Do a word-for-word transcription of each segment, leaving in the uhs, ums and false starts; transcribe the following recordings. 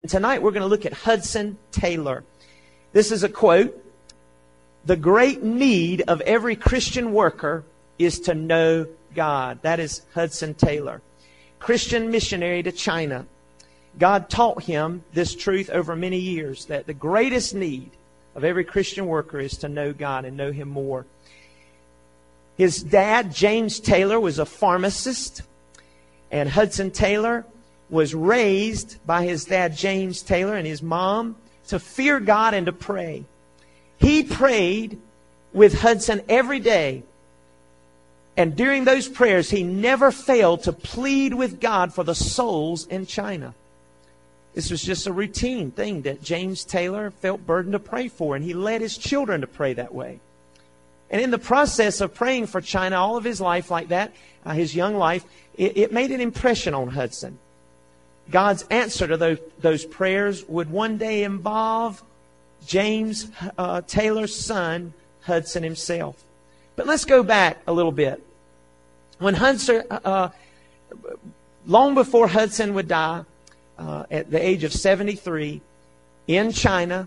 Tonight we're going to look at Hudson Taylor. This is a quote. The great need of every Christian worker is to know God. That is Hudson Taylor, Christian missionary to China. God taught him this truth over many years, that the greatest need of every Christian worker is to know God and know Him more. His dad, James Taylor, was a pharmacist, and Hudson Taylor was raised by his dad, James Taylor, and his mom to fear God and to pray. He prayed with Hudson every day. And during those prayers, he never failed to plead with God for the souls in China. This was just a routine thing that James Taylor felt burdened to pray for, and he led his children to pray that way. And in the process of praying for China all of his life like that, uh, his young life, it, it made an impression on Hudson. God's answer to those, those prayers would one day involve James uh, Taylor's son, Hudson himself. But let's go back a little bit. When Hudson, uh, long before Hudson would die, uh, at the age of seventy-three, in China,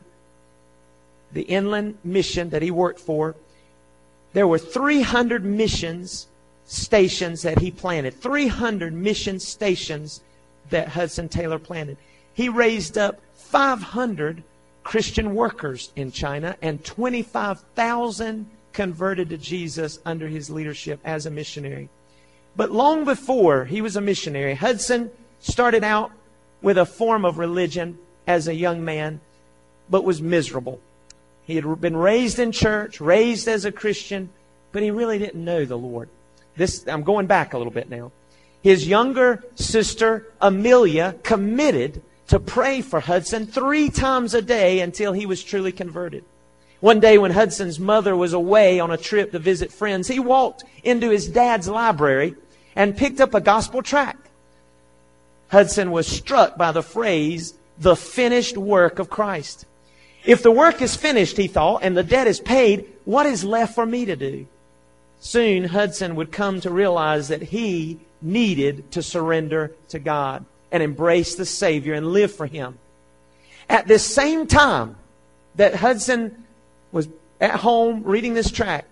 the inland mission that he worked for, there were three hundred missions stations that he planted. three hundred mission stations that Hudson Taylor planted. He raised up five hundred Christian workers in China, and twenty-five thousand converted to Jesus under his leadership as a missionary. But long before he was a missionary, Hudson started out with a form of religion as a young man, but was miserable. He had been raised in church, raised as a Christian, but he really didn't know the Lord. This, I'm going back a little bit now. His younger sister, Amelia, committed to pray for Hudson three times a day until he was truly converted. One day when Hudson's mother was away on a trip to visit friends, he walked into his dad's library and picked up a gospel tract. Hudson was struck by the phrase, "the finished work of Christ." If the work is finished, he thought, and the debt is paid, what is left for me to do? Soon Hudson would come to realize that he needed to surrender to God and embrace the Savior and live for Him. At this same time that Hudson was at home reading this tract,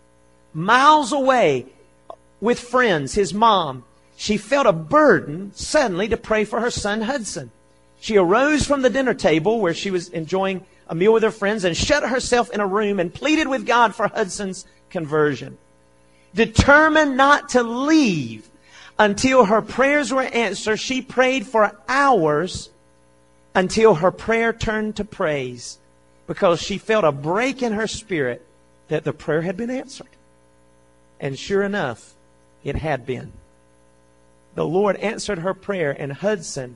miles away with friends, his mom, she felt a burden suddenly to pray for her son Hudson. She arose from the dinner table where she was enjoying a meal with her friends and shut herself in a room and pleaded with God for Hudson's conversion. Determined not to leave until her prayers were answered, she prayed for hours until her prayer turned to praise, because she felt a break in her spirit that the prayer had been answered. And sure enough, it had been. The Lord answered her prayer, and Hudson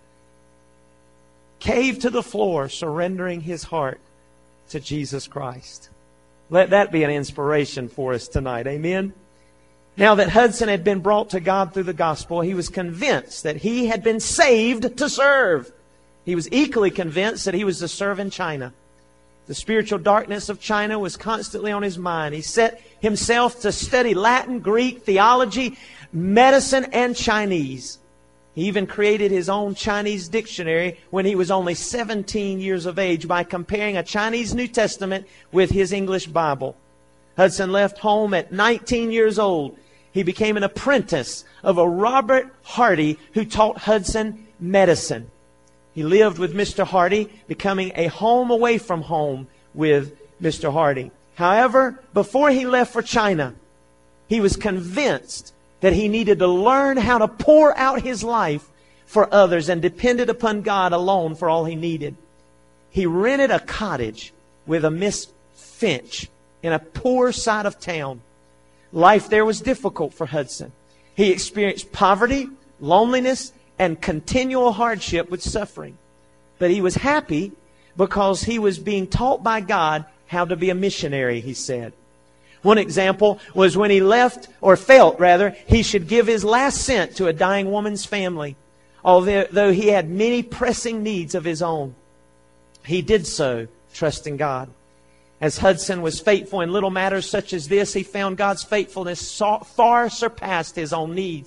caved to the floor, surrendering his heart to Jesus Christ. Let that be an inspiration for us tonight. Amen. Now that Hudson had been brought to God through the gospel, he was convinced that he had been saved to serve. He was equally convinced that he was to serve in China. The spiritual darkness of China was constantly on his mind. He set himself to study Latin, Greek, theology, medicine, and Chinese. He even created his own Chinese dictionary when he was only seventeen years of age by comparing a Chinese New Testament with his English Bible. Hudson left home at nineteen years old. He became an apprentice of a Robert Hardy who taught Hudson medicine. He lived with Mister Hardy, becoming a home away from home with Mister Hardy. However, before he left for China, he was convinced that he needed to learn how to pour out his life for others and depended upon God alone for all he needed. He rented a cottage with a Miss Finch in a poor side of town. Life there was difficult for Hudson. He experienced poverty, loneliness, and continual hardship with suffering. But he was happy because he was being taught by God how to be a missionary, he said. One example was when he left, or felt rather, he should give his last cent to a dying woman's family, although he had many pressing needs of his own. He did so, trusting God. As Hudson was faithful in little matters such as this, he found God's faithfulness far surpassed his own needs.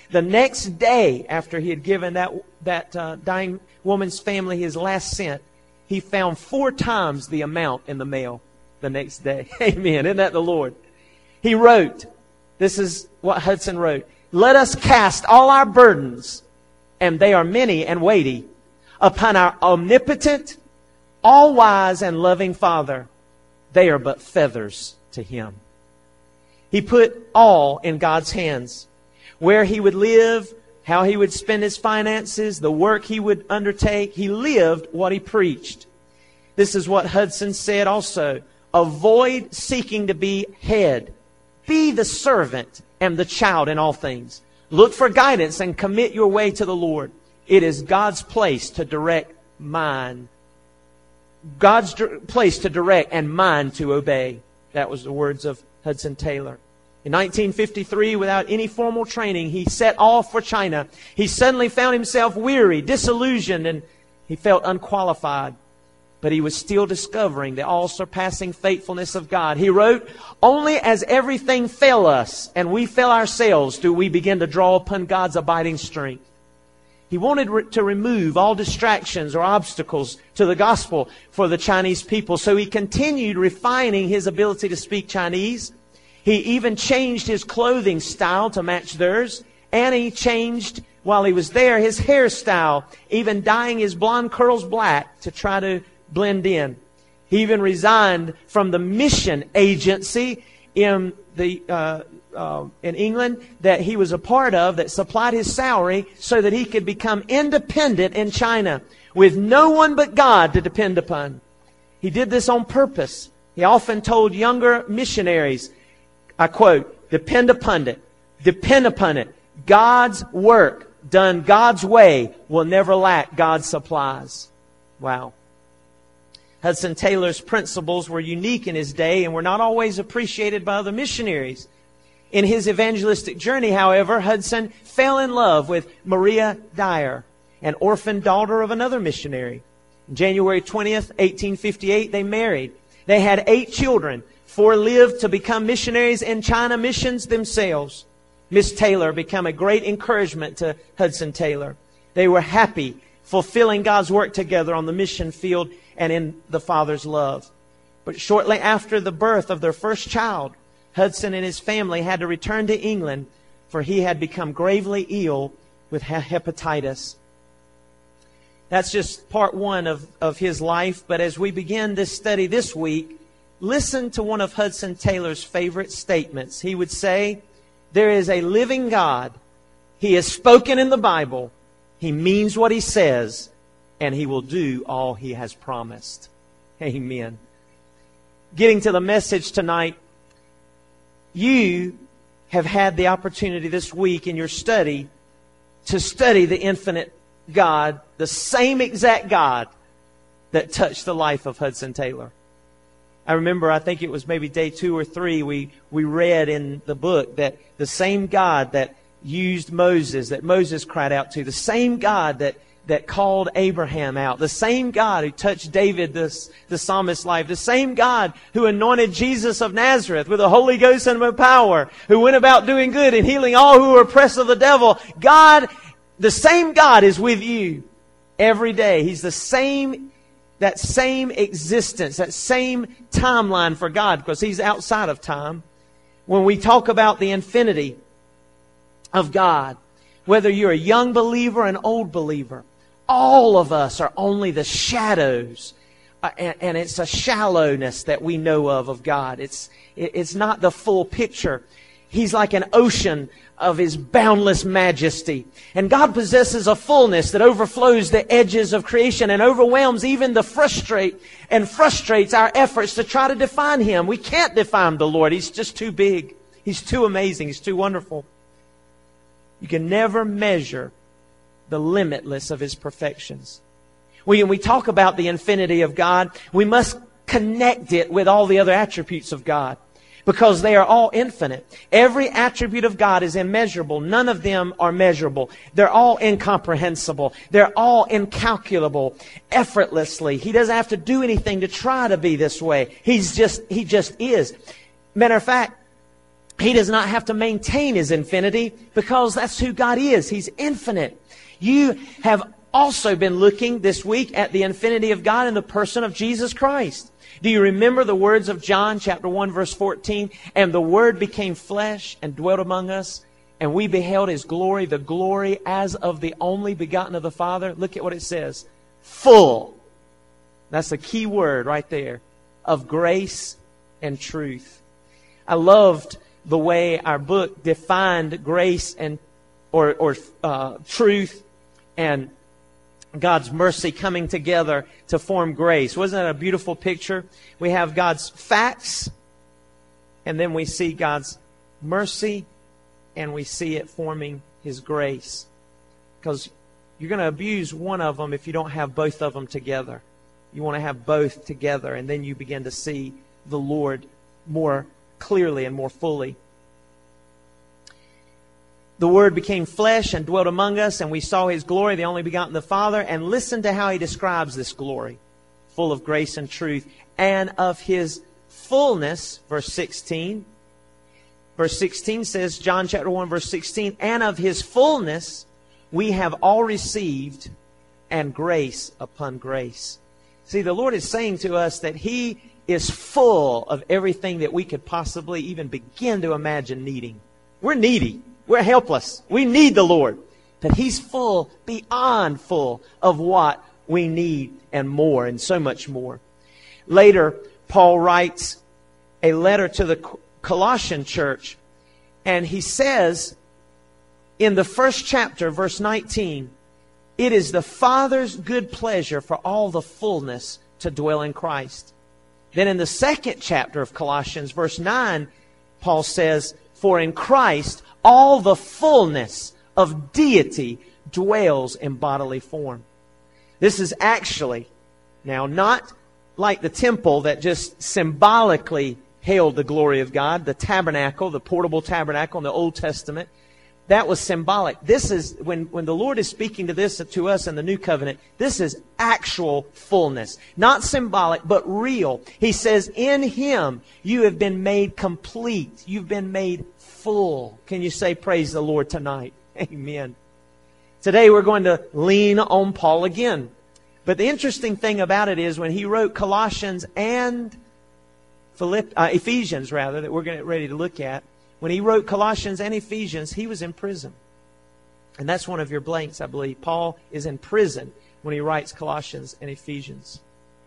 The next day, after he had given that, that uh, dying woman's family his last cent, he found four times the amount in the mail the next day. Amen. Isn't that the Lord? He wrote, this is what Hudson wrote, "Let us cast all our burdens, and they are many and weighty, upon our omnipotent, all-wise, and loving Father. They are but feathers to Him." He put all in God's hands. Where he would live, how he would spend his finances, the work he would undertake. He lived what he preached. This is what Hudson said also. Avoid seeking to be head. Be the servant and the child in all things. Look for guidance and commit your way to the Lord. It is God's place to direct mine. God's place to direct and mine to obey. That was the words of Hudson Taylor. In nineteen fifty-three, without any formal training, he set off for China. He suddenly found himself weary, disillusioned, and he felt unqualified. But he was still discovering the all-surpassing faithfulness of God. He wrote, "Only as everything fail us and we fail ourselves do we begin to draw upon God's abiding strength." He wanted re- to remove all distractions or obstacles to the gospel for the Chinese people. So he continued refining his ability to speak Chinese. He even changed his clothing style to match theirs. And he changed, while he was there, his hairstyle, even dyeing his blonde curls black to try to blend in. He even resigned from the mission agency in the uh, uh, in England that he was a part of that supplied his salary so that he could become independent in China with no one but God to depend upon. He did this on purpose. He often told younger missionaries, I quote, "Depend upon it. Depend upon it. God's work done God's way will never lack God's supplies." Wow. Hudson Taylor's principles were unique in his day and were not always appreciated by other missionaries. In his evangelistic journey, however, Hudson fell in love with Maria Dyer, an orphan daughter of another missionary. On January twentieth, eighteen fifty-eight, they married. They had eight children. Four lived to become missionaries in China missions themselves. Miss Taylor became a great encouragement to Hudson Taylor. They were happy, fulfilling God's work together on the mission field and in the Father's love. But shortly after the birth of their first child, Hudson and his family had to return to England, for he had become gravely ill with hepatitis. That's just part one of, of his life. But as we begin this study this week, listen to one of Hudson Taylor's favorite statements. He would say, "There is a living God. He is spoken in the Bible. He means what He says, and He will do all He has promised." Amen. Getting to the message tonight, you have had the opportunity this week in your study to study the infinite God, the same exact God that touched the life of Hudson Taylor. I remember, I think it was maybe day two or three, we, we read in the book that the same God that used Moses, that Moses cried out to, the same God that, that called Abraham out, the same God who touched David, the, the psalmist's life, the same God who anointed Jesus of Nazareth with the Holy Ghost and with power, who went about doing good and healing all who were oppressed of the devil. God, the same God is with you every day. He's the same That same existence, that same timeline for God, because He's outside of time. When we talk about the infinity of God, whether you're a young believer or an old believer, all of us are only the shadows. Uh, and, and it's a shallowness that we know of of God. It's, it, it's not the full picture. He's like an ocean of His boundless majesty. And God possesses a fullness that overflows the edges of creation and overwhelms even the frustrate and frustrates our efforts to try to define Him. We can't define the Lord. He's just too big. He's too amazing. He's too wonderful. You can never measure the limitless of His perfections. When we talk about the infinity of God, we must connect it with all the other attributes of God, because they are all infinite. Every attribute of God is immeasurable. None of them are measurable. They're all incomprehensible. They're all incalculable, effortlessly. He doesn't have to do anything to try to be this way. He's just, He just is. Matter of fact, He does not have to maintain His infinity because that's who God is. He's infinite. You have also been looking this week at the infinity of God in the person of Jesus Christ. Do you remember the words of John chapter one verse fourteen? And the Word became flesh and dwelt among us, and we beheld His glory, the glory as of the only begotten of the Father. Look at what it says. Full. That's a key word right there. Of grace and truth. I loved the way our book defined grace and or, or uh, truth and God's mercy coming together to form grace. Wasn't that a beautiful picture? We have God's facts, and then we see God's mercy, and we see it forming His grace. Because you're going to abuse one of them if you don't have both of them together. You want to have both together, and then you begin to see the Lord more clearly and more fully. The Word became flesh and dwelt among us, and we saw His glory, the only begotten of the Father. And listen to how He describes this glory, full of grace and truth, and of His fullness, verse sixteen. Verse sixteen says, John chapter one, verse sixteen, and of His fullness we have all received, and grace upon grace. See, the Lord is saying to us that He is full of everything that we could possibly even begin to imagine needing. We're needy. We're helpless. We need the Lord. But He's full, beyond full of what we need and more, and so much more. Later, Paul writes a letter to the Colossian church, and he says in the first chapter, verse nineteen, it is the Father's good pleasure for all the fullness to dwell in Christ. Then in the second chapter of Colossians, verse nine, Paul says, for in Christ all the fullness of deity dwells in bodily form. This is actually, now not like the temple that just symbolically held the glory of God, the tabernacle, the portable tabernacle in the Old Testament. That was symbolic. This is, when, when the Lord is speaking to this to us in the New Covenant, this is actual fullness. Not symbolic, but real. He says, in Him you have been made complete. You've been made full. Can you say praise the Lord tonight? Amen. Today we're going to lean on Paul again. But the interesting thing about it is when he wrote Colossians and Philipp, uh, Ephesians, rather, that we're going to get ready to look at, when he wrote Colossians and Ephesians, he was in prison. And that's one of your blanks, I believe. Paul is in prison when he writes Colossians and Ephesians.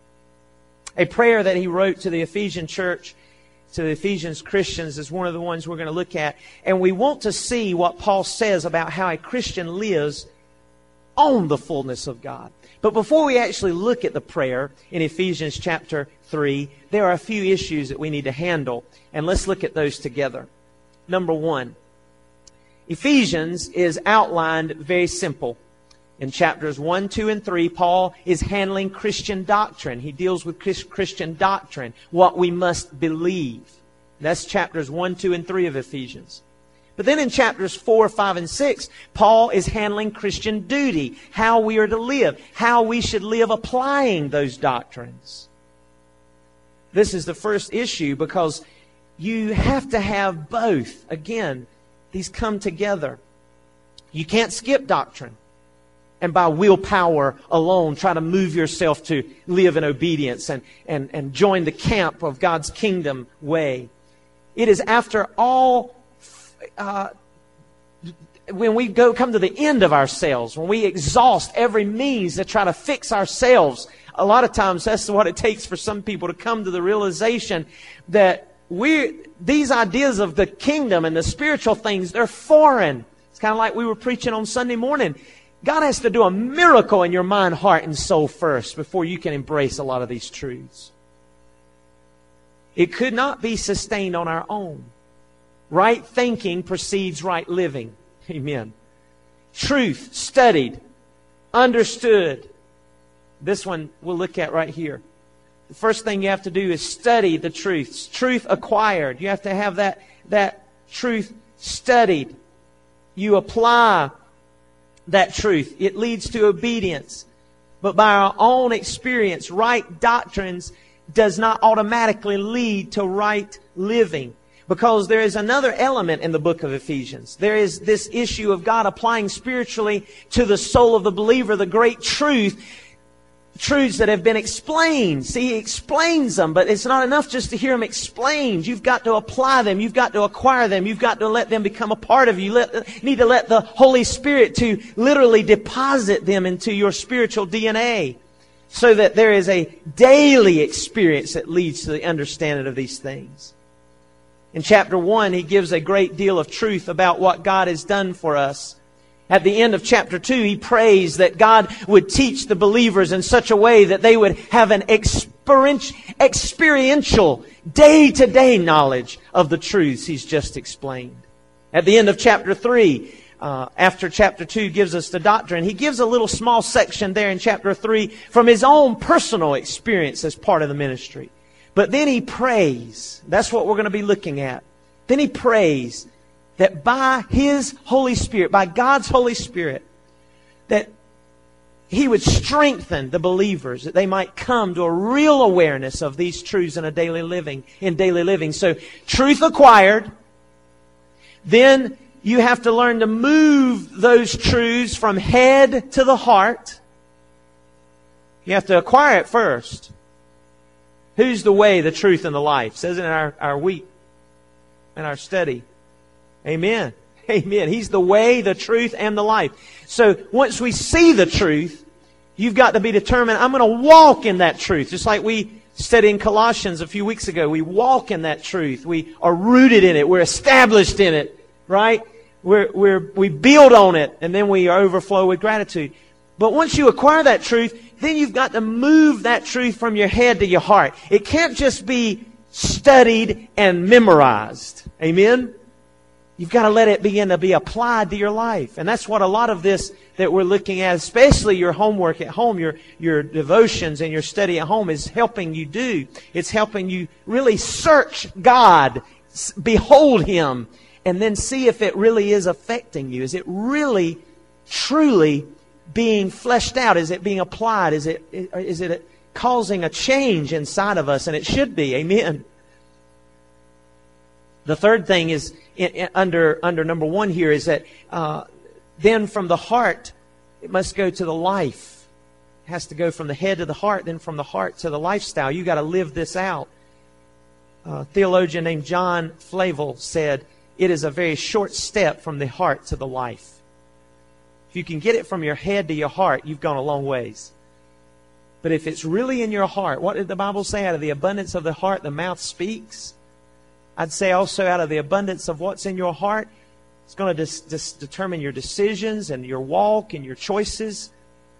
A prayer that he wrote to the Ephesian church, to the Ephesians Christians, is one of the ones we're going to look at. And we want to see what Paul says about how a Christian lives on the fullness of God. But before we actually look at the prayer in Ephesians chapter three, there are a few issues that we need to handle. And let's look at those together. Number one, Ephesians is outlined very simple. In chapters one, two, and three, Paul is handling Christian doctrine. He deals with Christian doctrine, what we must believe. That's chapters one, two, and three of Ephesians. But then in chapters four, five, and six, Paul is handling Christian duty, how we are to live, how we should live applying those doctrines. This is the first issue because you have to have both. Again, these come together. You can't skip doctrine and by willpower alone try to move yourself to live in obedience and, and, and join the camp of God's kingdom way. It is after all, uh, when we go come to the end of ourselves, when we exhaust every means to try to fix ourselves, a lot of times that's what it takes for some people to come to the realization that we these ideas of the kingdom and the spiritual things, they're foreign. It's kind of like we were preaching on Sunday morning. God has to do a miracle in your mind, heart, and soul first before you can embrace a lot of these truths. It could not be sustained on our own. Right thinking precedes right living. Amen. Truth studied, understood. This one we'll look at right here. The first thing you have to do is study the truths. Truth acquired. You have to have that, that truth studied. You apply that truth. It leads to obedience. But by our own experience, right doctrines does not automatically lead to right living. Because there is another element in the book of Ephesians. There is this issue of God applying spiritually to the soul of the believer the great truth, truths that have been explained. See, He explains them, but it's not enough just to hear them explained. You've got to apply them. You've got to acquire them. You've got to let them become a part of you. You let, need to let the Holy Spirit to literally deposit them into your spiritual D N A so that there is a daily experience that leads to the understanding of these things. In chapter one, he gives a great deal of truth about what God has done for us. At the end of chapter two, he prays that God would teach the believers in such a way that they would have an experiential, day-to-day knowledge of the truths he's just explained. At the end of chapter three, uh, after chapter two gives us the doctrine, he gives a little small section there in chapter three from his own personal experience as part of the ministry. But then he prays. That's what we're going to be looking at. Then he prays that by His Holy Spirit, by God's Holy Spirit, that He would strengthen the believers, that they might come to a real awareness of these truths in a daily living, in daily living. So, truth acquired. Then you have to learn to move those truths from head to the heart. You have to acquire it first. Who's the way, the truth, and the life? It says it in our, our week, in our study. Amen. Amen. He's the way, the truth, and the life. So once we see the truth, you've got to be determined, I'm going to walk in that truth. Just like we studied in Colossians a few weeks ago. We walk in that truth. We are rooted in it. We're established in it. Right? We're, we're, we build on it, and then we overflow with gratitude. But once you acquire that truth, then you've got to move that truth from your head to your heart. It can't just be studied and memorized. Amen? You've got to let it begin to be applied to your life. And that's what a lot of this that we're looking at, especially your homework at home, your, your devotions and your study at home, is helping you do. It's helping you really search God, behold Him, and then see if it really is affecting you. Is it really, truly being fleshed out? Is it being applied? Is it, is it causing a change inside of us? And it should be. Amen. The third thing is, in, in, under under number one here, is that uh, then from the heart, it must go to the life. It has to go from the head to the heart, then from the heart to the lifestyle. You've got to live this out. A theologian named John Flavel said, it is a very short step from the heart to the life. If you can get it from your head to your heart, you've gone a long ways. But if it's really in your heart, what did the Bible say? Out of the abundance of the heart, the mouth speaks. I'd say also out of the abundance of what's in your heart, it's going to dis- dis- determine your decisions and your walk and your choices.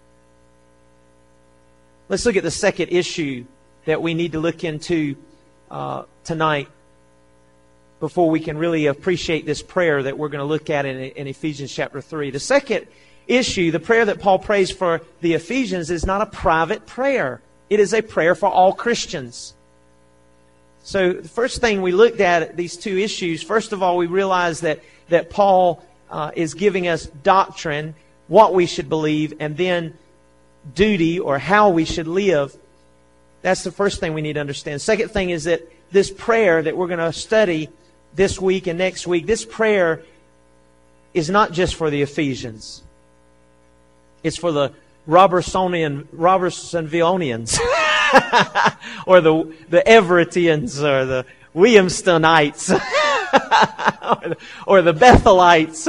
Let's look at the second issue that we need to look into uh, tonight before we can really appreciate this prayer that we're going to look at in, in Ephesians chapter three. The second issue, the prayer that Paul prays for the Ephesians, is not a private prayer. It is a prayer for all Christians. So the first thing we looked at, these two issues, first of all, we realized that, that Paul uh, is giving us doctrine, what we should believe, and then duty, or how we should live. That's the first thing we need to understand. Second thing is that this prayer that we're going to study this week and next week, this prayer is not just for the Ephesians. It's for the Robertsonian, Robertsonvillians. or the the Everettians, or the Williamstonites, or, the, or the Bethelites.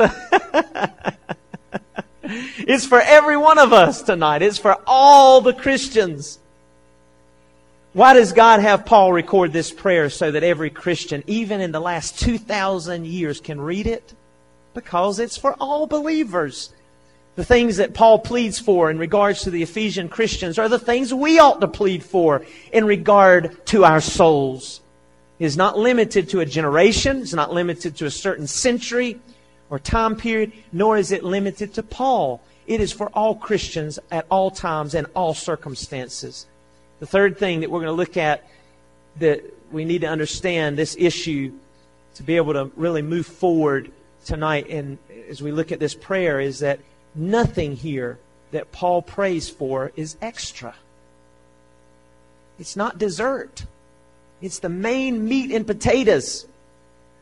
It's for every one of us tonight. It's for all the Christians. Why does God have Paul record this prayer so that every Christian, even in the last two thousand years, can read it? Because it's for all believers. The things that Paul pleads for in regards to the Ephesian Christians are the things we ought to plead for in regard to our souls. It is not limited to a generation. It's not limited to a certain century or time period, nor is it limited to Paul. It is for all Christians at all times and all circumstances. The third thing that we're going to look at, that we need to understand this issue to be able to really move forward tonight, and as we look at this prayer, is that nothing here that Paul prays for is extra. It's not dessert. It's the main meat and potatoes.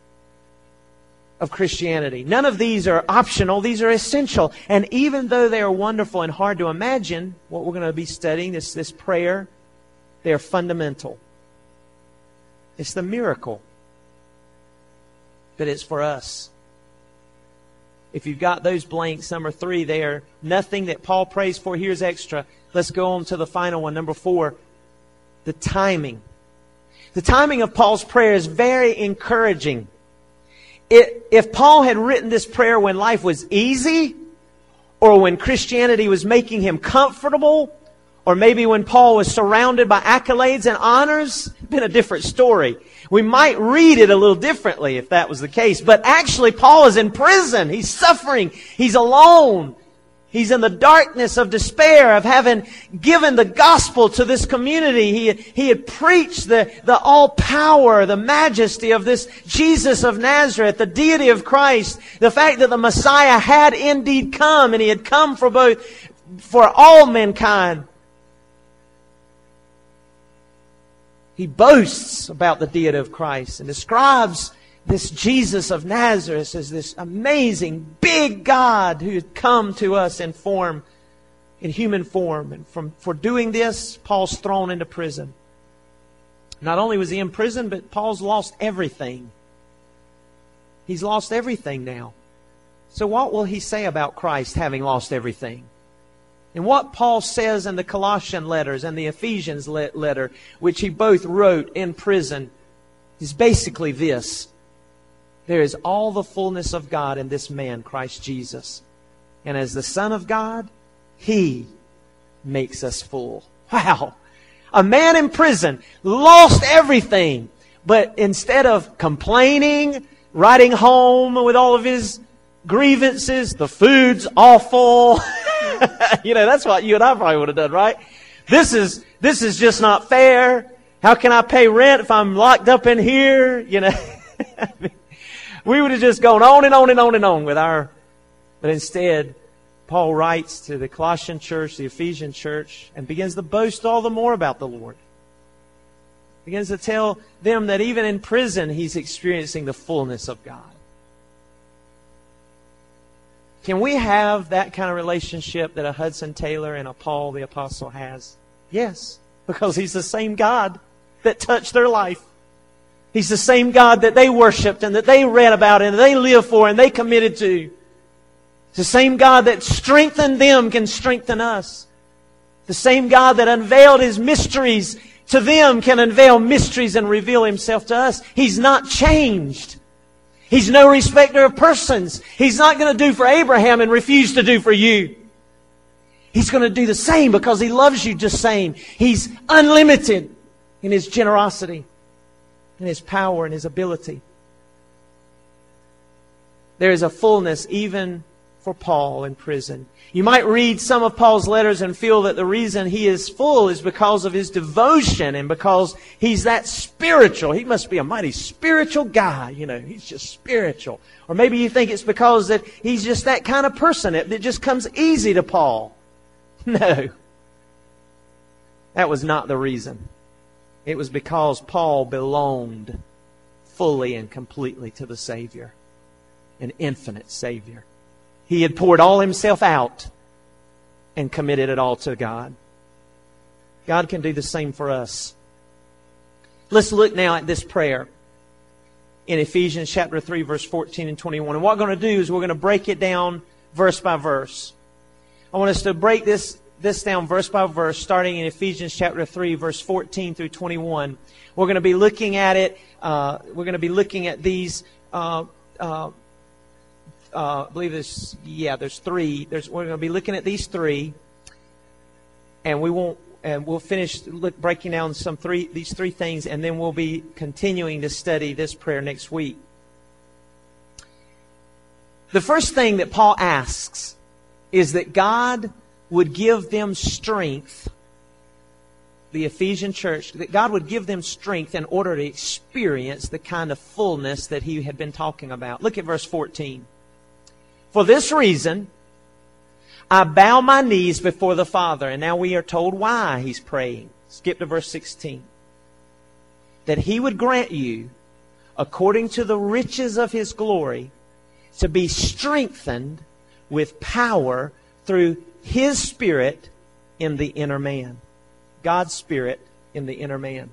of Christianity. None of these are optional. These are essential. And even though they are wonderful and hard to imagine, what we're going to be studying, this, this prayer, they are fundamental. It's the miracle. But it's for us. If you've got those blanks, number three, they are nothing that Paul prays for. Here's extra. Let's go on to the final one. Number four, the timing. The timing of Paul's prayer is very encouraging. It, if Paul had written this prayer when life was easy, or when Christianity was making him comfortable, or maybe when Paul was surrounded by accolades and honors, it'd been a different story. We might read it a little differently if that was the case. But actually, Paul is in prison. He's suffering. He's alone. He's in the darkness of despair of having given the gospel to this community. He, he had preached the, the all-power, the majesty of this Jesus of Nazareth, the deity of Christ, the fact that the Messiah had indeed come, and He had come for both, for all mankind. He boasts about the deity of Christ and describes this Jesus of Nazareth as this amazing, big God who had come to us in form, in human form. And from, for doing this, Paul's thrown into prison. Not only was he in prison, but Paul's lost everything. He's lost everything now. So what will he say about Christ having lost everything? And what Paul says in the Colossian letters and the Ephesians letter, which he both wrote in prison, is basically this. There is all the fullness of God in this man, Christ Jesus. And as the Son of God, He makes us full. Wow! A man in prison lost everything. But instead of complaining, writing home with all of his grievances, the food's awful. You know, that's what you and I probably would have done, right? This is, this is just not fair. How can I pay rent if I'm locked up in here? You know, we would have just gone on and on and on and on with our, but instead, Paul writes to the Colossian church, the Ephesian church, and begins to boast all the more about the Lord. Begins to tell them that even in prison, he's experiencing the fullness of God. Can we have that kind of relationship that a Hudson Taylor and a Paul the Apostle has? Yes, because He's the same God that touched their life. He's the same God that they worshipped and that they read about and that they lived for and they committed to. It's the same God that strengthened them can strengthen us. The same God that unveiled His mysteries to them can unveil mysteries and reveal Himself to us. He's not changed. He's no respecter of persons. He's not going to do for Abraham and refuse to do for you. He's going to do the same because He loves you just the same. He's unlimited in His generosity, in His power, and His ability. There is a fullness even for Paul in prison. You might read some of Paul's letters and feel that the reason he is full is because of his devotion and because he's that spiritual. He must be a mighty spiritual guy. You know, he's just spiritual. Or maybe you think it's because that he's just that kind of person. It, it just comes easy to Paul. No. That was not the reason. It was because Paul belonged fully and completely to the Savior, an infinite Savior. He had poured all himself out and committed it all to God. God can do the same for us. Let's look now at this prayer in Ephesians chapter three, verse fourteen and twenty-one. And what we're going to do is we're going to break it down verse by verse. I want us to break this, this down verse by verse, starting in Ephesians chapter three, verse fourteen through twenty-one. We're going to be looking at it. Uh, we're going to be looking at these uh, uh Uh, I believe there's, yeah, there's three. There's, we're going to be looking at these three, and we won't, and we'll finish look, breaking down some three, these three things, and then we'll be continuing to study this prayer next week. The first thing that Paul asks is that God would give them strength, the Ephesian church, that God would give them strength in order to experience the kind of fullness that he had been talking about. Look at verse fourteen. For this reason, I bow my knees before the Father. And now we are told why he's praying. Skip to verse sixteen. That He would grant you, according to the riches of His glory, to be strengthened with power through His Spirit in the inner man. God's Spirit in the inner man.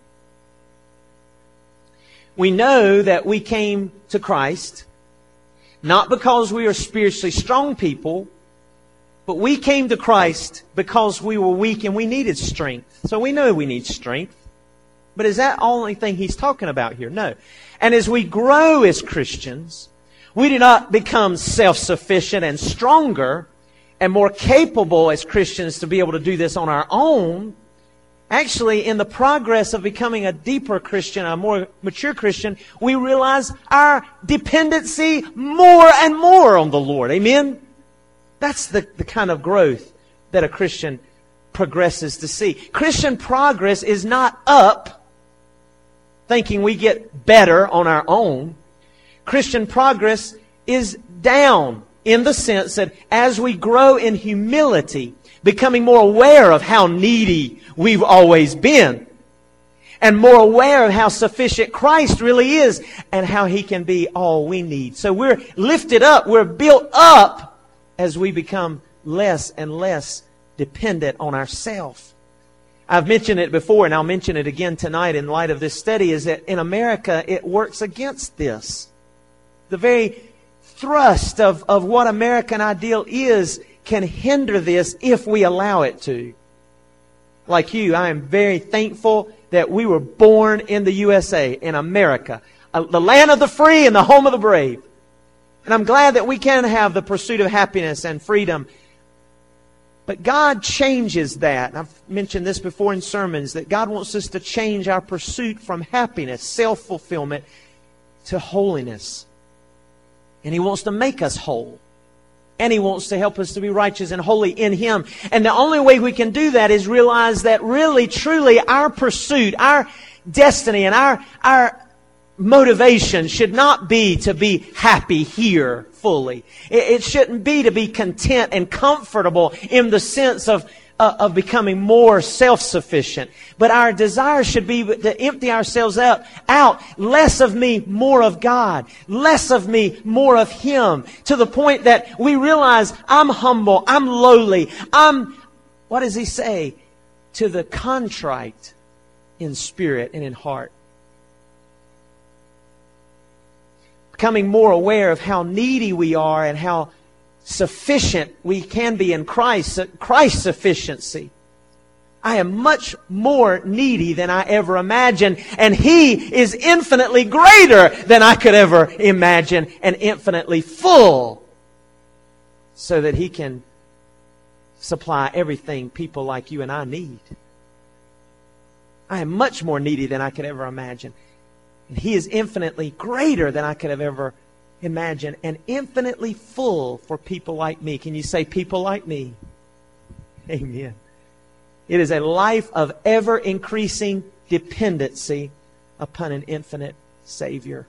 We know that we came to Christ not because we are spiritually strong people, but we came to Christ because we were weak and we needed strength. So we know we need strength. But is that the only thing He's talking about here? No. And as we grow as Christians, we do not become self-sufficient and stronger and more capable as Christians to be able to do this on our own. Actually, in the progress of becoming a deeper Christian, a more mature Christian, we realize our dependency more and more on the Lord. Amen? That's the, the kind of growth that a Christian progresses to see. Christian progress is not up, thinking we get better on our own. Christian progress is down in the sense that as we grow in humility, becoming more aware of how needy we've always been, and more aware of how sufficient Christ really is, and how He can be all we need. So we're lifted up, we're built up as we become less and less dependent on ourselves. I've mentioned it before, and I'll mention it again tonight in light of this study, is that in America it works against this. The very thrust of, of what American ideal is can hinder this if we allow it to. Like you, I am very thankful that we were born in the U S A, in America, uh, the land of the free and the home of the brave. And I'm glad that we can have the pursuit of happiness and freedom. But God changes that. I've mentioned this before in sermons, that God wants us to change our pursuit from happiness, self-fulfillment, to holiness. And He wants to make us whole. And He wants to help us to be righteous and holy in Him. And the only way we can do that is realize that really, truly, our pursuit, our destiny, and our, our motivation should not be to be happy here fully. It, it shouldn't be to be content and comfortable in the sense of Uh, of becoming more self-sufficient. But our desire should be to empty ourselves out, out. Less of me, more of God. Less of me, more of Him. To the point that we realize I'm humble, I'm lowly, I'm, what does He say? To the contrite in spirit and in heart. Becoming more aware of how needy we are and how sufficient we can be in Christ, Christ's sufficiency. I am much more needy than I ever imagined, and He is infinitely greater than I could ever imagine, and infinitely full, so that He can supply everything people like you and I need. I am much more needy than I could ever imagine, and He is infinitely greater than I could have ever imagine, and infinitely full for people like me. Can you say people like me? Amen. It is a life of ever-increasing dependency upon an infinite Savior.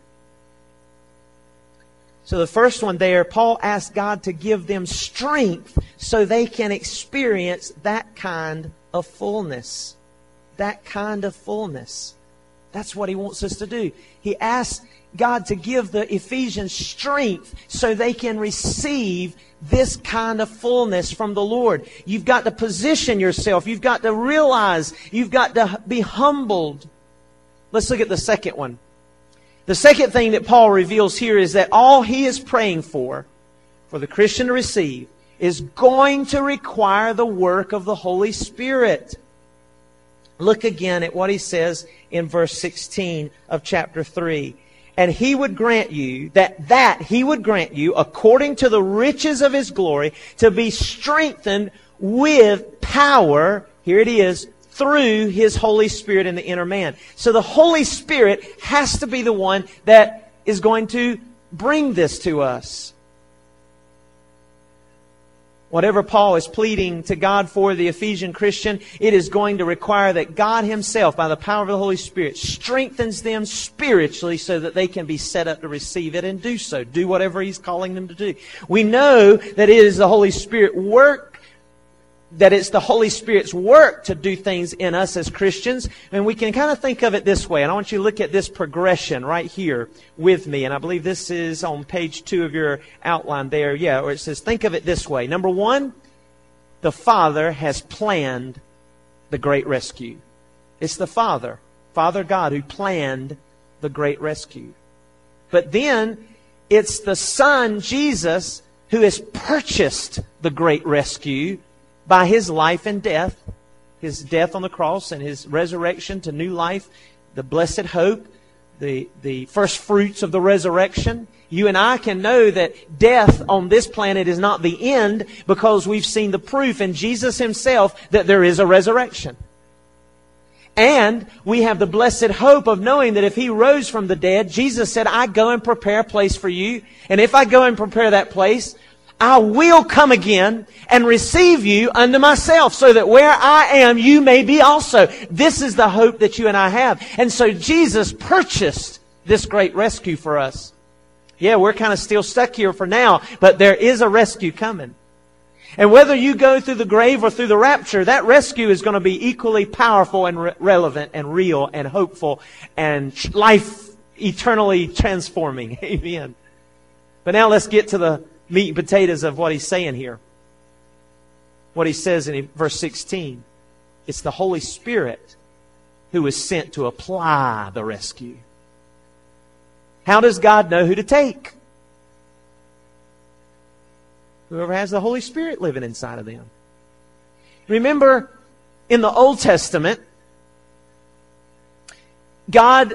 So the first one there, Paul asked God to give them strength so they can experience that kind of fullness. That kind of fullness. That's what He wants us to do. He asks God to give the Ephesians strength so they can receive this kind of fullness from the Lord. You've got to position yourself. You've got to realize. You've got to be humbled. Let's look at the second one. The second thing that Paul reveals here is that all he is praying for, for the Christian to receive, is going to require the work of the Holy Spirit. Look again at what he says in verse sixteen of chapter three. And He would grant you, that that He would grant you, according to the riches of His glory, to be strengthened with power, here it is, through His Holy Spirit in the inner man. So the Holy Spirit has to be the one that is going to bring this to us. Whatever Paul is pleading to God for the Ephesian Christian, it is going to require that God Himself, by the power of the Holy Spirit, strengthens them spiritually so that they can be set up to receive it and do so. Do whatever He's calling them to do. We know that it is the Holy Spirit work that it's the Holy Spirit's work to do things in us as Christians. And we can kind of think of it this way. And I want you to look at this progression right here with me. And I believe this is on page two of your outline there. Yeah, where it says, think of it this way. Number one, the Father has planned the great rescue. It's the Father, Father God, who planned the great rescue. But then it's the Son, Jesus, who has purchased the great rescue by His life and death, His death on the cross and His resurrection to new life, the blessed hope, the, the first fruits of the resurrection. You and I can know that death on this planet is not the end because we've seen the proof in Jesus Himself that there is a resurrection. And we have the blessed hope of knowing that if He rose from the dead, Jesus said, I go and prepare a place for you. And if I go and prepare that place, I will come again and receive you unto myself, so that where I am, you may be also. This is the hope that you and I have. And so Jesus purchased this great rescue for us. Yeah, we're kind of still stuck here for now, but there is a rescue coming. And whether you go through the grave or through the rapture, that rescue is going to be equally powerful and re- relevant and real and hopeful and life eternally transforming. Amen. But now let's get to the meat and potatoes of what he's saying here. What he says in verse sixteen. It's the Holy Spirit who is sent to apply the rescue. How does God know who to take? Whoever has the Holy Spirit living inside of them. Remember, in the Old Testament, God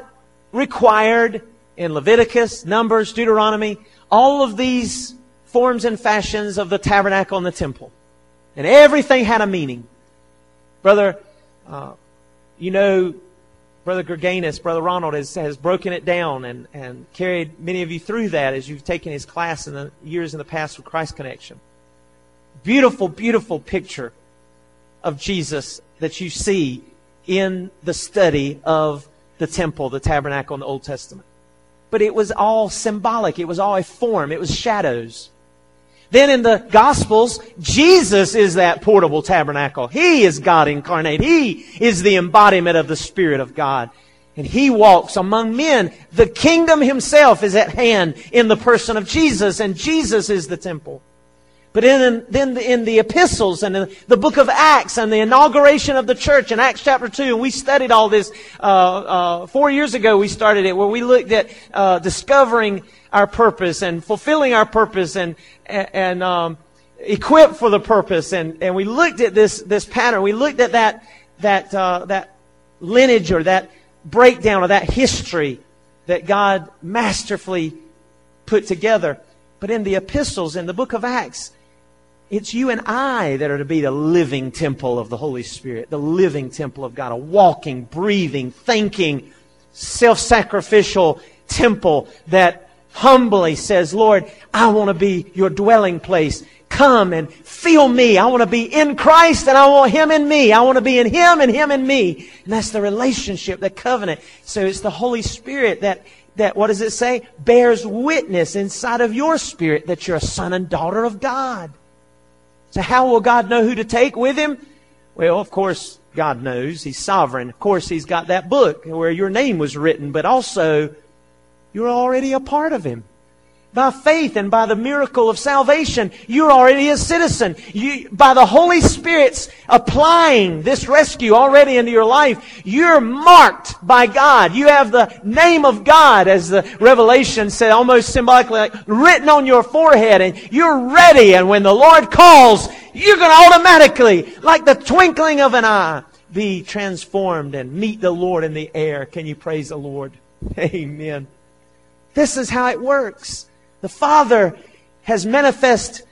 required in Leviticus, Numbers, Deuteronomy, all of these forms and fashions of the tabernacle and the temple. And everything had a meaning. Brother, uh, you know, Brother Gerganus, Brother Ronald has, has broken it down and, and carried many of you through that as you've taken his class in the years in the past with Christ Connection. Beautiful, beautiful picture of Jesus that you see in the study of the temple, the tabernacle in the Old Testament. But it was all symbolic. It was all a form. It was shadows. Then in the Gospels, Jesus is that portable tabernacle. He is God incarnate. He is the embodiment of the Spirit of God. And He walks among men. The kingdom Himself is at hand in the person of Jesus, and Jesus is the temple. But in, then in the epistles and in the book of Acts and the inauguration of the church in Acts chapter two, and we studied all this uh, uh, four years ago we started it, where we looked at uh, discovering our purpose and fulfilling our purpose and and um, equipped for the purpose. And, and we looked at this this pattern. We looked at that that uh, that lineage or that breakdown or that history that God masterfully put together. But in the epistles, in the book of Acts, it's you and I that are to be the living temple of the Holy Spirit, the living temple of God, a walking, breathing, thinking, self-sacrificial temple that humbly says, Lord, I want to be your dwelling place. Come and feel me. I want to be in Christ and I want Him in me. I want to be in Him and Him in me. And that's the relationship, the covenant. So it's the Holy Spirit that, that what does it say? Bears witness inside of your spirit that you're a son and daughter of God. So how will God know who to take with Him? Well, of course, God knows. He's sovereign. Of course, He's got that book where your name was written, but also you're already a part of Him. By faith and by the miracle of salvation, you're already a citizen. You, by the Holy Spirit's applying this rescue already into your life, you're marked by God. You have the name of God, as the Revelation said, almost symbolically, like, written on your forehead, and you're ready. And when the Lord calls, you're going to automatically, like the twinkling of an eye, be transformed and meet the Lord in the air. Can you praise the Lord? Amen. This is how it works. The Father has manifested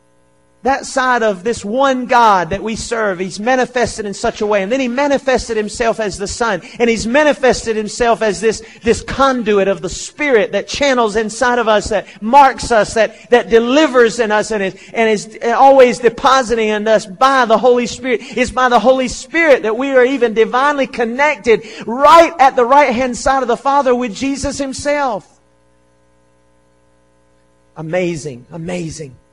that side of this one God that we serve. He's manifested in such a way. And then He manifested Himself as the Son. And He's manifested Himself as this, this conduit of the Spirit that channels inside of us, that marks us, that, that delivers in us, and is, and is always depositing in us by the Holy Spirit. It's by the Holy Spirit that we are even divinely connected right at the right-hand side of the Father with Jesus Himself. Amazing, amazing.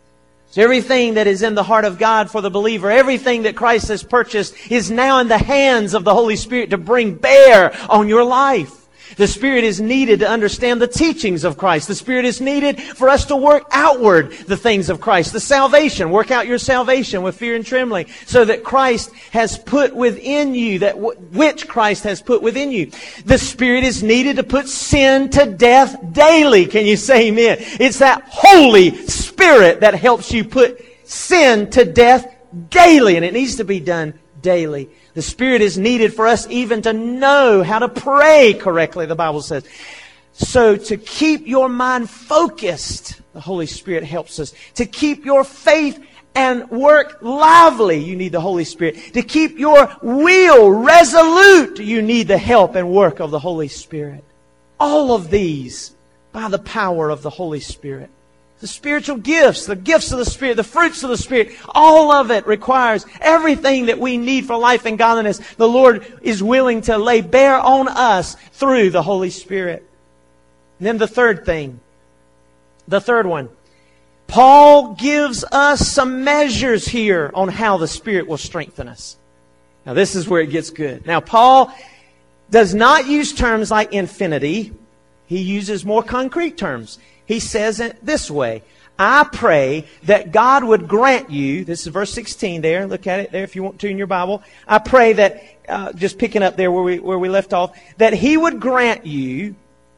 So everything that is in the heart of God for the believer, everything that Christ has purchased, is now in the hands of the Holy Spirit to bring bear on your life. The Spirit is needed to understand the teachings of Christ. The Spirit is needed for us to work outward the things of Christ. The salvation, work out your salvation with fear and trembling, so that Christ has put within you, that w- which Christ has put within you. The Spirit is needed to put sin to death daily. Can you say amen? It's that Holy Spirit that helps you put sin to death daily, and it needs to be done daily. The Spirit is needed for us even to know how to pray correctly, the Bible says. So to keep your mind focused, the Holy Spirit helps us. To keep your faith and work lively, you need the Holy Spirit. To keep your will resolute, you need the help and work of the Holy Spirit. All of these by the power of the Holy Spirit. The spiritual gifts, the gifts of the Spirit, the fruits of the Spirit, all of it requires everything that we need for life and godliness. The Lord is willing to lay bare on us through the Holy Spirit. And then the third thing, the third one, Paul gives us some measures here on how the Spirit will strengthen us. Now this is where it gets good. Now Paul does not use terms like infinity. He uses more concrete terms. He says it this way: I pray that God would grant you, this is verse sixteen there, look at it there if you want to in your Bible. I pray that, uh, just picking up there where we, where we left off, that He would grant you,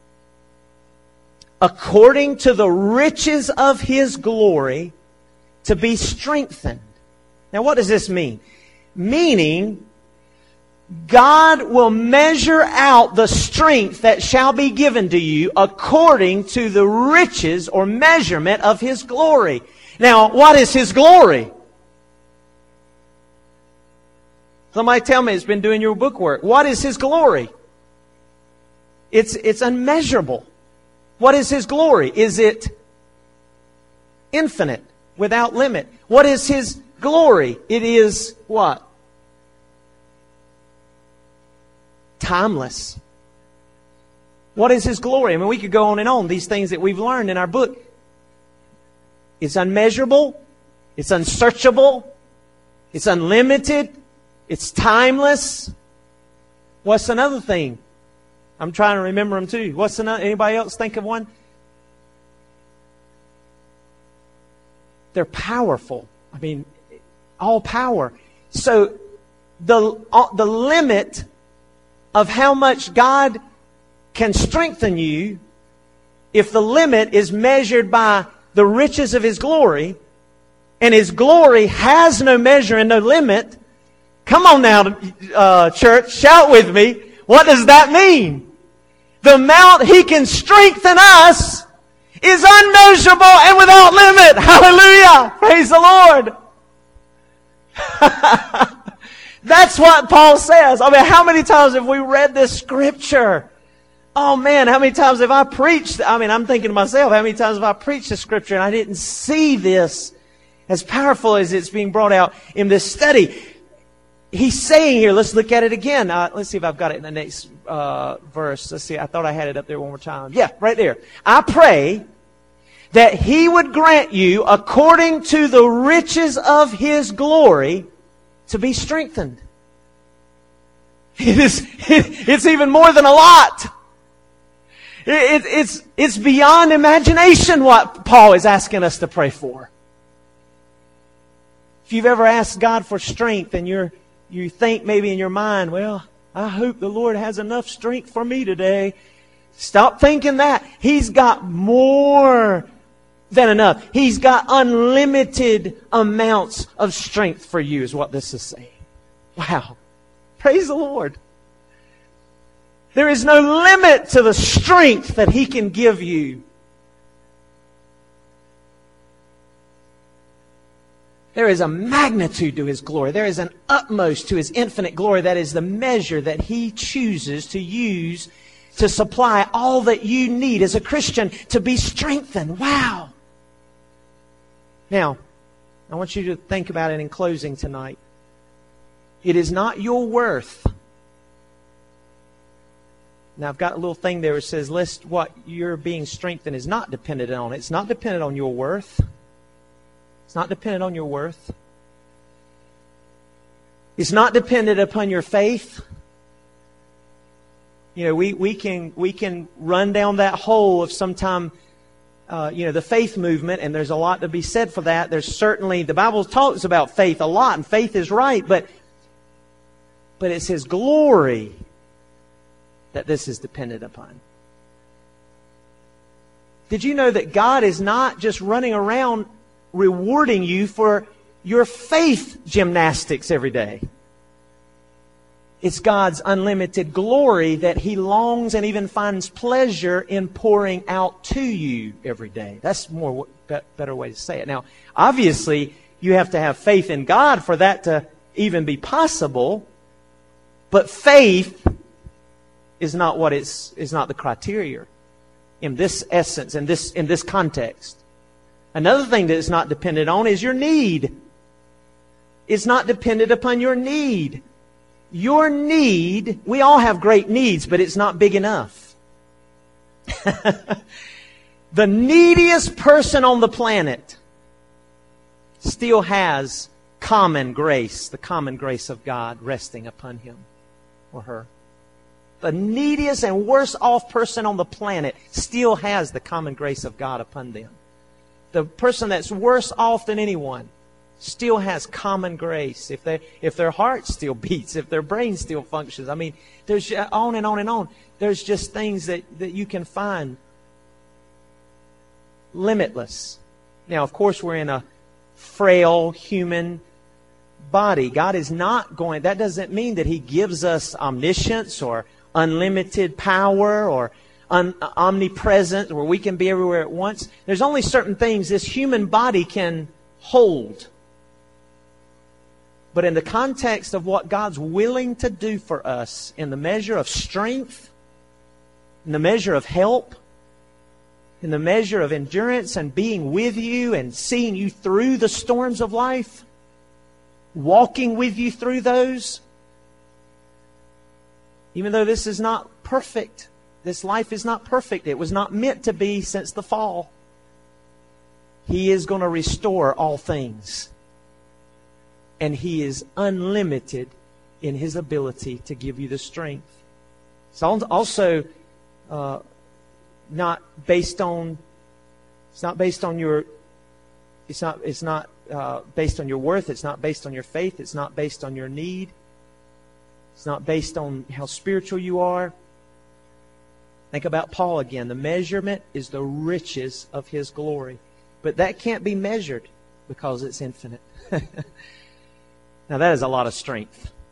according to the riches of His glory, to be strengthened. Now what does this mean? Meaning, God will measure out the strength that shall be given to you according to the riches or measurement of His glory. Now, what is His glory? Somebody tell me, it's been doing your book work. What is His glory? It's, it's unmeasurable. What is His glory? Is it infinite, without limit? What is His glory? It is what? Timeless. What is His glory? I mean, we could go on and on. These things that we've learned in our book. It's unmeasurable. It's unsearchable. It's unlimited. It's timeless. What's another thing? I'm trying to remember them too. What's another? Anybody else think of one? They're powerful. I mean, all power. So the uh, the limit of how much God can strengthen you, if the limit is measured by the riches of His glory, and His glory has no measure and no limit, come on now, uh, church, shout with me. What does that mean? The amount He can strengthen us is unmeasurable and without limit. Hallelujah! Praise the Lord! That's what Paul says. I mean, how many times have we read this scripture? Oh man, how many times have I preached? I mean, I'm thinking to myself, how many times have I preached the scripture and I didn't see this as powerful as it's being brought out in this study? He's saying here, let's look at it again. Uh, let's see if I've got it in the next uh, verse. Let's see, I thought I had it up there one more time. Yeah, right there. I pray that He would grant you, according to the riches of His glory, to be strengthened. It is, it, it's even more than a lot. It, it, it's, it's beyond imagination what Paul is asking us to pray for. If you've ever asked God for strength and you're, you think maybe in your mind, well, I hope the Lord has enough strength for me today. Stop thinking that. He's got more than enough. He's got unlimited amounts of strength for you, is what this is saying. Wow. Praise the Lord. There is no limit to the strength that He can give you. There is a magnitude to His glory. There is an utmost to His infinite glory. That is the measure that He chooses to use to supply all that you need as a Christian to be strengthened. Wow. Now, I want you to think about it in closing tonight. It is not your worth. Now, I've got a little thing there that says, lest what you're being strengthened is not dependent on. It's not dependent on your worth. It's not dependent on your worth. It's not dependent upon your faith. You know, we, we can we can run down that hole of sometime, uh, you know, the faith movement, and there's a lot to be said for that. There's certainly, the Bible talks about faith a lot, and faith is right, but but it's His glory that this is dependent upon. Did you know that God is not just running around rewarding you for your faith gymnastics every day? It's God's unlimited glory that He longs and even finds pleasure in pouring out to you every day. That's a more better way to say it. Now, obviously, you have to have faith in God for that to even be possible. But faith is not what it's is not the criteria in this essence, in this in this context. Another thing that it's not dependent on is your need. It's not dependent upon your need. Your need, we all have great needs, but it's not big enough. The neediest person on the planet still has common grace, the common grace of God resting upon him or her. The neediest and worst off person on the planet still has the common grace of God upon them. The person that's worse off than anyone still has common grace. If they, if their heart still beats, if their brain still functions. I mean, there's on and on and on. There's just things that, that you can find limitless. Now, of course, we're in a frail human body. God is not going, that doesn't mean that He gives us omniscience or unlimited power or un, omnipresence where we can be everywhere at once. There's only certain things this human body can hold. But in the context of what God's willing to do for us, in the measure of strength, in the measure of help, in the measure of endurance and being with you and seeing you through the storms of life, walking with you through those, even though this is not perfect, this life is not perfect, it was not meant to be since the fall, He is going to restore all things. And He is unlimited in His ability to give you the strength. It's also uh, not based on. It's not based on your. It's not. It's not uh, based on your worth. It's not based on your faith. It's not based on your need. It's not based on how spiritual you are. Think about Paul again. The measurement is the riches of His glory, but that can't be measured because it's infinite. Now that is a lot of strength.